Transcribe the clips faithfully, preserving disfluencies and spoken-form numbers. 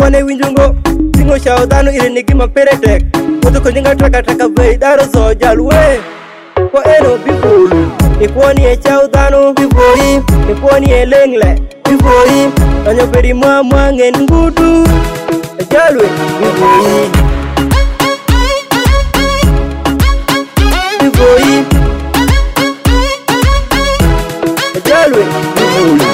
kwane winjungo Tingo shao dano ire nigi maperetek Moto konjinga traka traka vei daro so jalwe Kwa eno bifuri Nikwani e chao dano bifuri Nikwani e lengle bifuri Nanyo peri mwa mwa ngen ngudu Jalwe bifuri Bifuri Jalwe bifuri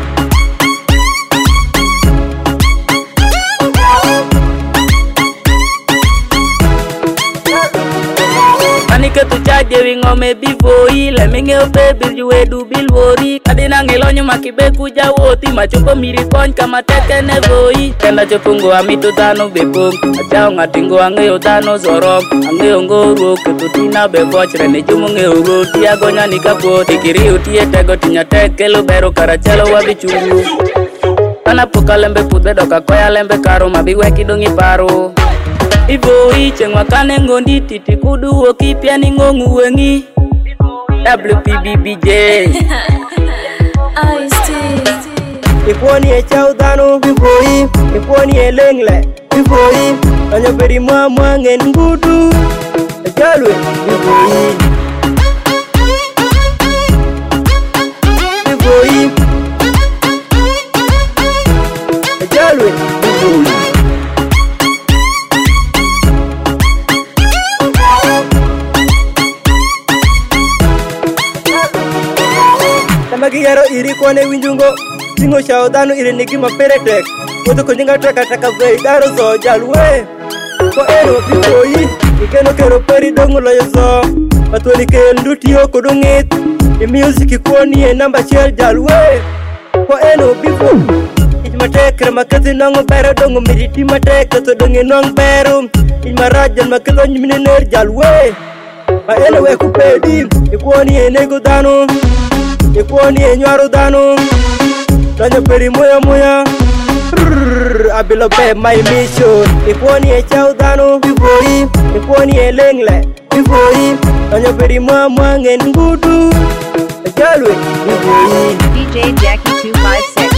Ke tu chaje wingo me bivoi le minge ope birju edu bilwori kadina ngelonyo makibe kuja woti machopo miri kon kama teke ne voi kenda chopungo amitu tano bepong achao ngatingo angeyo tano zorom angeyo ngoro ketutina bevochre ne jumu ngeyo roti agonya nikapo tikiri utie tego tinya teke lo bero karachelo wabichungu kana pokalembe pudbe doka koya lembe karo mabiwe kidongi paro Ivo iche ngwakane ngondi titi kudu woki pia ni ngongu wengi W P B B J Ikwani e chao dano bifoi Ikwani e lengle bifoi Nanyo peri mwa mwa ngen ngudu Jalwe bifoi Bifoi Jalwe bifoi Magi yaro iri kwane winjungo Tingo shao dano iri nigi maperetek Moto konjinga traka traka vei daro so jalwe Kwa eno bifoi Ikeno kero peri dongo loyo so Matwani ke ndutio kodungit I music ikwani e namba shell jalwe Kwa eno bifoi Ijmatek ramakati nongo bero dongo miriti matek Kato dongi nong bero Ijmarajan makito njimine ner jalwe Ma eno we kupedi Ikwani e nego dano Ikwani e nyaro dano Tanyo peri moya moya Abilo be my mission Ikwani e chao dano Bifoi Ikwani e lengle Bifoi Tanyo peri moya moya ngen ngudu Jalwe Bifoi D J Jackie two five six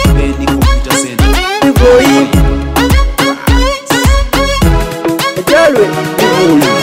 Bifoi Jalwe Bifoi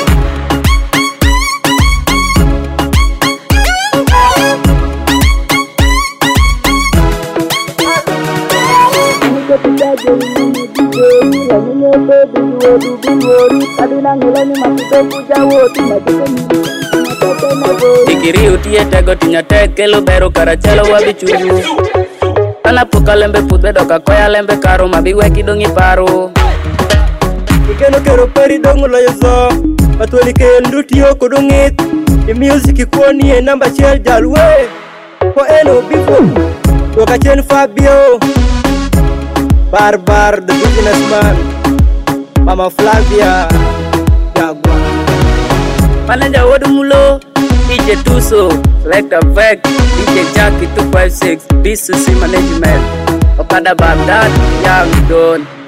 Tikiri utie tego tinya teke lo bero karachelo wabichungu Kana puka lembe pudbe doka koya lembe karo mabiwe kidongi paro Ikeno kero peri dongo loyo so Matwani ke ndutio kodungit I music ikwani e namba shell jalwe Kwa eno bifo Waka chen Fabio Barbar the businessman Mama Flavia Jagwa Manager Wodumulo D J Tuso Select Effect D J Jackie two five six B C C Management Okada Baghdad Young Don